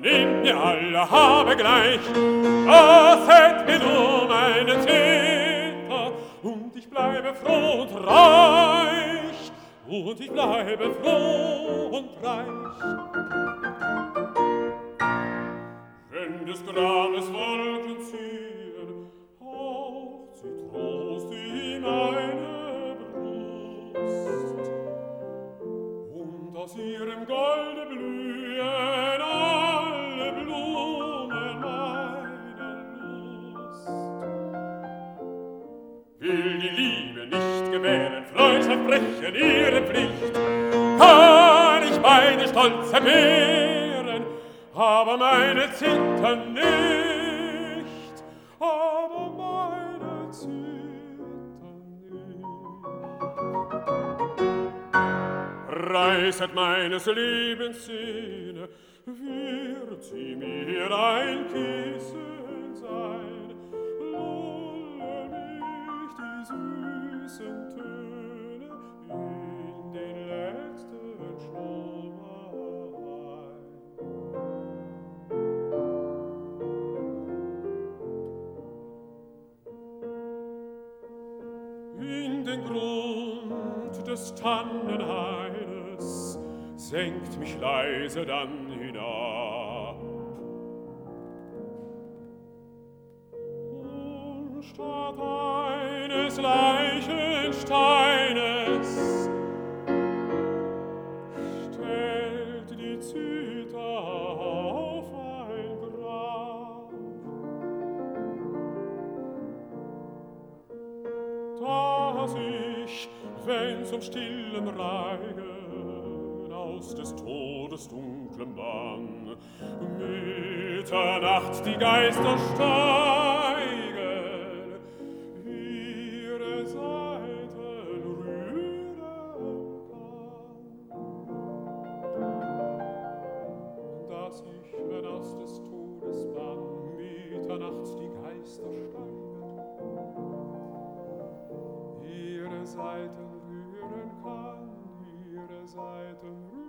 nehmt mir alle habe gleich, lasset mir nur meine Täter, und ich bleibe froh und reich, und ich bleibe froh und reich. Wenn des Grames Wolken ziehen, haucht sie Trost in meine Brust, und aus ihrem Golde blühen alle Blumen meiner Lust. Will die Liebe nicht gewähren, Freundschaft brechen ihre Pflicht, kann ich beide stolz erwehren, aber meine Zittern nicht, aber meine Zittern nicht. Reißet meines Lebens Sehne, wird sie mir ein Kissen sein, lulle mich die süßen Töne in den letzten Schlummer ein. In den Grund des Tannenhaines senkt mich leise dann hinab. Und statt eines Leichensteines stellt die Zither auf ein Grab. Dass ich, wenn zum stillen Reigen aus des Todes dunklem Bann Mitternacht die Geister steigen, ihre Seiten rühren kann. Dass ich, wenn aus des Todes Bann Mitternacht die Geister steigen, ihre Seiten rühren kann, ihre Seiten rühren